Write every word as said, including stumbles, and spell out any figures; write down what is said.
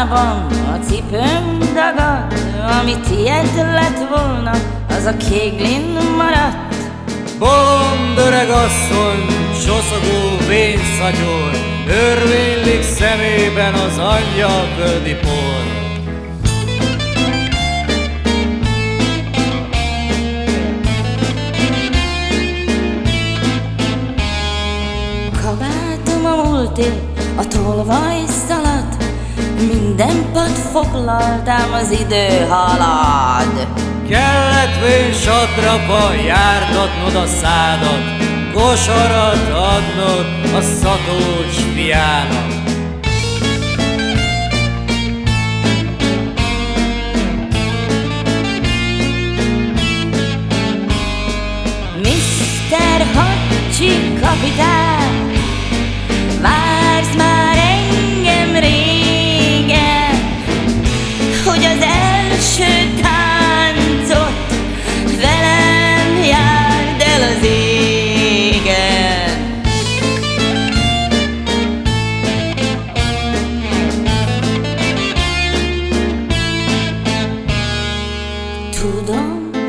szobában a cipőm dagadt, ami tiéd lett volna, az a kéglin maradt. Bolond öreg asszony, csoszogó vénszatyor, örvénylik szemében az angyalföldi por. Kabátom a múlté, a tolvaj szalad, minden pad foglaltám, az idő halad. Kellett vén satrapa jártatnod a szádat, kosarat adnod a szatócs fiának.